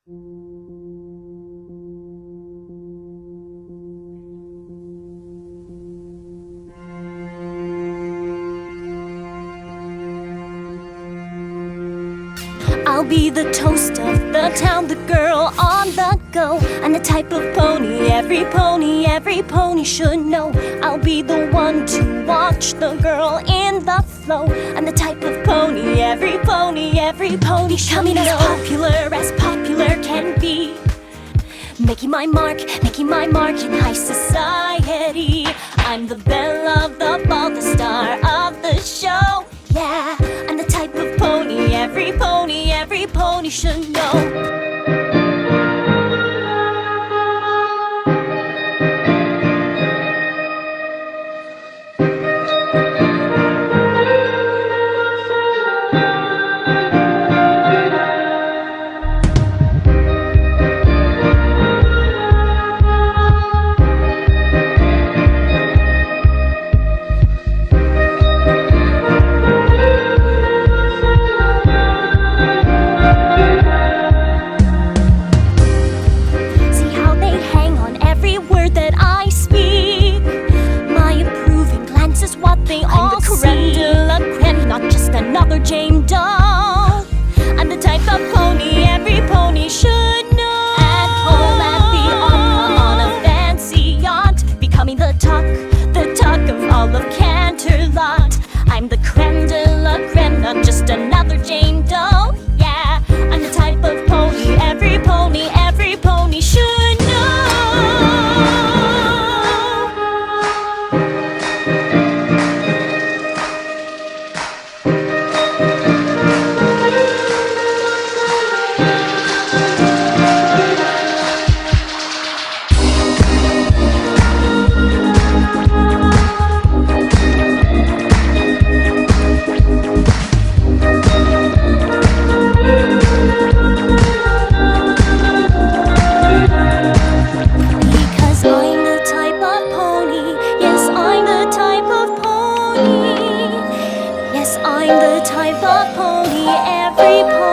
I'll be the toast of the town, the girl on the go. I'm the type of pony every pony should know. I'll be the one to watch the girl in the flow. I'm the type of pony every pony should know. As popular can be. Making my mark in high society. I'm the belle of the ball, the star of the show. Yeah, I'm the type of pony every pony should know. Another Jane Doe. I'm the type of pony every pony should know. At home at the opera on a fancy yacht, becoming the talk of all of Canterlot. I'm the creme de la creme, not just another Jane Doe. Yeah, I'm the type of pony every pony should know. I'm the type of pony every pony